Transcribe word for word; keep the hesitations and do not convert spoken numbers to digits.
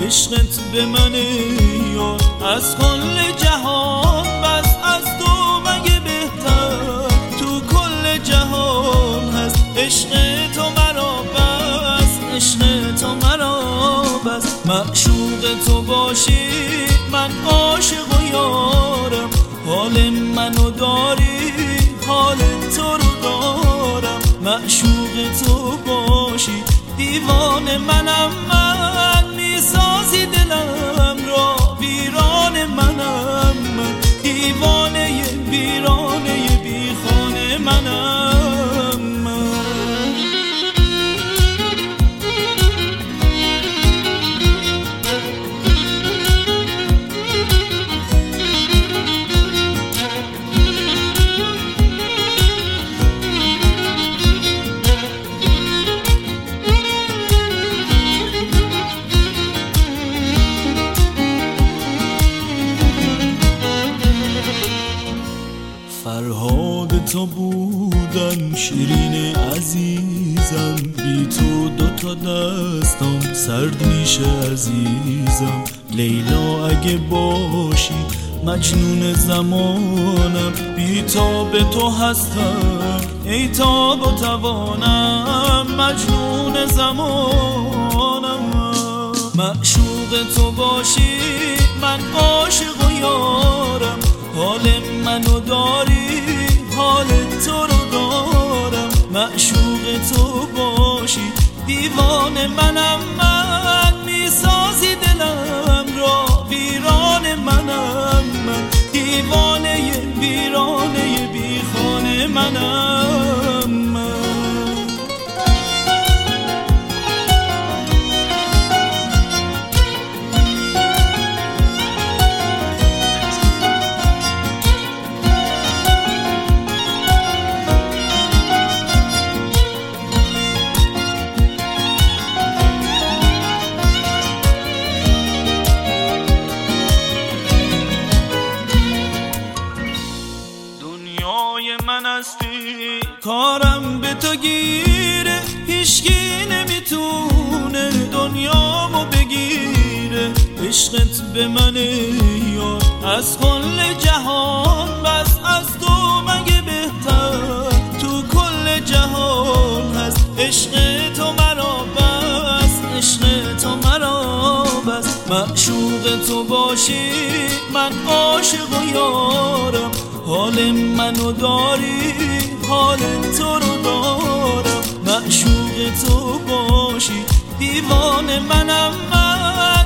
عشقت به من یار از کل جهان بس، از تو مگه بهتر تو کل جهان هست. عشق تو مرا بس، عشق تو مرا بس. معشوق تو باشی من عاشق و یارم، حال منو داری حال تو رو دارم. معشوق تو باشی دیوانه منم، من میسازی دلم را ویران منم، من دیوانه ویرانه بی خانه منم من. فرهاد تو بودم شیرین عزیزم، بی تو دوتا دستم سرد میشه عزیزم. لیلا اگه باشی مجنون زمانم، بی تا به تو هستم ای تاب و توانم، مجنون زمانم. معشوق تو باشی من عاشق و یارم، حال منو داری حال تو رو دارم. معشوق تو باشی دیوانه منم، من میسازی دلم را ویران منم، من دیوانه ویرانه بی خانه منم من. من هستی کارم به تو گیره، هیچکی نمیتونه دنیامو بگیره. عشقت به من یار از کل جهان بس، از تو مگه بهتر تو کل جهان هست. عشق تو مرا بس، عشق تو مرا بس. معشوق تو باشی من عاشق و یارم، حال منو داری حال تو رو دارم. معشوق تو باشی دیوانه منم من.